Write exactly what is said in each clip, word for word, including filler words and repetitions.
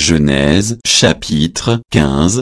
Genèse chapitre quinze.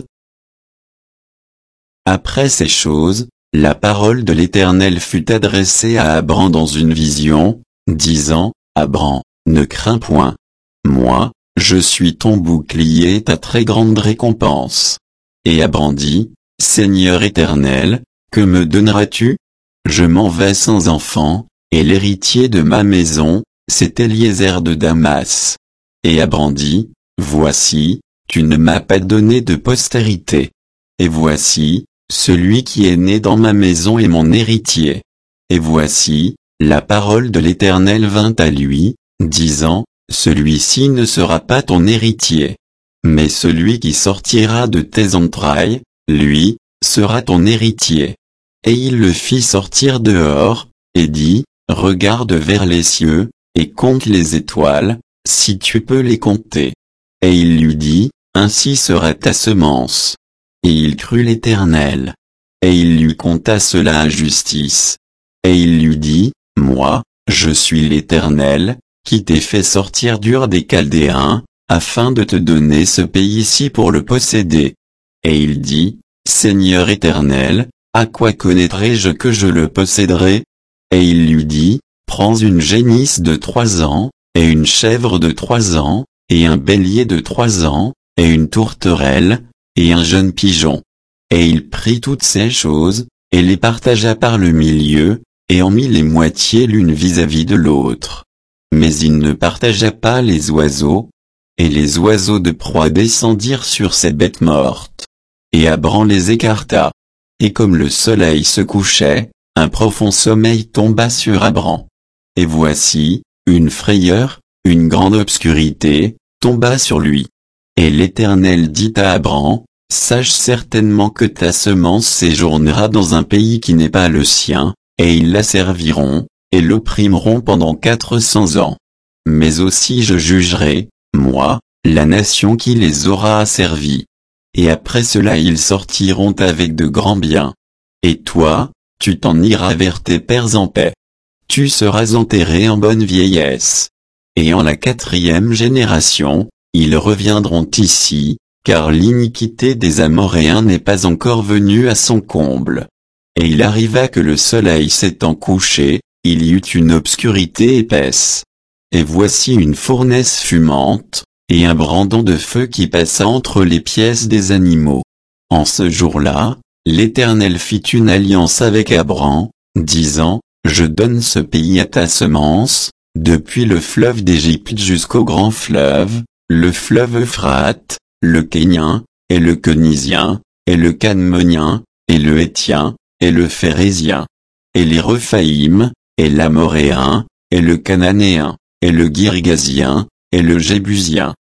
Après ces choses, la parole de l'Éternel fut adressée à Abram dans une vision, disant, Abram, ne crains point. Moi, je suis ton bouclier et ta très grande récompense. Et Abram dit, Seigneur Éternel, que me donneras-tu? Je m'en vais sans enfant, et l'héritier de ma maison, c'est Eliezer de Damas. Et Abram dit, Voici, tu ne m'as pas donné de postérité. Et voici, celui qui est né dans ma maison est mon héritier. Et voici, la parole de l'Éternel vint à lui, disant, Celui-ci ne sera pas ton héritier. Mais celui qui sortira de tes entrailles, lui, sera ton héritier. Et il le fit sortir dehors, et dit, Regarde vers les cieux, et compte les étoiles, si tu peux les compter. Et il lui dit, Ainsi sera ta semence. Et il crut l'Éternel. Et il lui compta cela à justice. Et il lui dit, Moi, je suis l'Éternel, qui t'ai fait sortir d'Ur des Chaldéens, afin de te donner ce pays-ci pour le posséder. Et il dit, Seigneur Éternel, à quoi connaîtrai-je que je le posséderai? Et il lui dit, Prends une génisse de trois ans, et une chèvre de trois ans, et un bélier de trois ans, et une tourterelle, et un jeune pigeon. Et il prit toutes ces choses, et les partagea par le milieu, et en mit les moitiés l'une vis-à-vis de l'autre. Mais il ne partagea pas les oiseaux, et les oiseaux de proie descendirent sur ces bêtes mortes. Et Abram les écarta. Et comme le soleil se couchait, un profond sommeil tomba sur Abram. Et voici, une frayeur, une grande obscurité, tomba sur lui. Et l'Éternel dit à Abram, Sache certainement que ta semence séjournera dans un pays qui n'est pas le sien, et ils la serviront, et l'opprimeront pendant quatre cents ans. Mais aussi je jugerai, moi, la nation qui les aura asservis. Et après cela ils sortiront avec de grands biens. Et toi, tu t'en iras vers tes pères en paix. Tu seras enterré en bonne vieillesse. Et en la quatrième génération, ils reviendront ici, car l'iniquité des Amoréens n'est pas encore venue à son comble. Et il arriva que le soleil s'étant couché, il y eut une obscurité épaisse. Et voici une fournaise fumante, et un brandon de feu qui passa entre les pièces des animaux. En ce jour-là, l'Éternel fit une alliance avec Abram, disant, Je donne ce pays à ta semence, depuis le fleuve d'Égypte jusqu'au grand fleuve, le fleuve Euphrate, le Kénien, et le Kénizien, et le Cadmonien, et le Héthien, et le Phérézien, et les Rephaïm, et l'Amoréen, et le Cananéen, et le Girgasien, et le Jébusien,